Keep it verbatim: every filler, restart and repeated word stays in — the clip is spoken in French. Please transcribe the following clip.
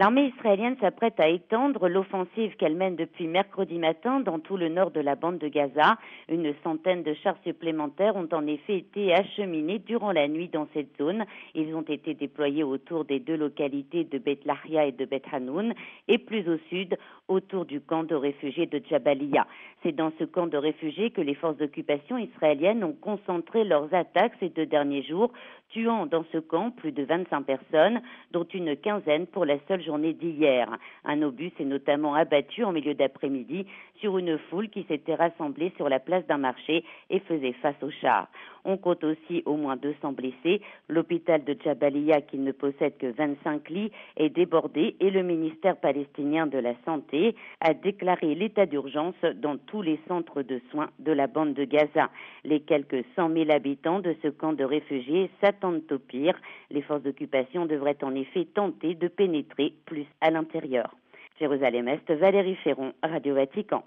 L'armée israélienne s'apprête à étendre l'offensive qu'elle mène depuis mercredi matin dans tout le nord de la bande de Gaza. Une centaine de chars supplémentaires ont en effet été acheminés durant la nuit dans cette zone. Ils ont été déployés autour des deux localités de Beth Lahia et de Beth Hanoun et plus au sud, autour du camp de réfugiés de Jabalia. C'est dans ce camp de réfugiés que les forces d'occupation israéliennes ont concentré leurs attaques ces deux derniers jours, tuant dans ce camp plus de vingt-cinq personnes, dont une quinzaine pour la seule journée d'hier. Un obus s'est notamment abattu en milieu d'après-midi sur une foule qui s'était rassemblée sur la place d'un marché et faisait face aux chars. On compte aussi au moins deux cents blessés. L'hôpital de Jabalia, qui ne possède que vingt-cinq lits, est débordé et le ministère palestinien de la Santé a déclaré l'état d'urgence dans tous les centres de soins de la bande de Gaza. Les quelques cent mille habitants de ce camp de réfugiés s'attendent au pire. Les forces d'occupation devraient en effet tenter de pénétrer plus à l'intérieur. Jérusalem-Est, Valérie Ferron, Radio Vatican.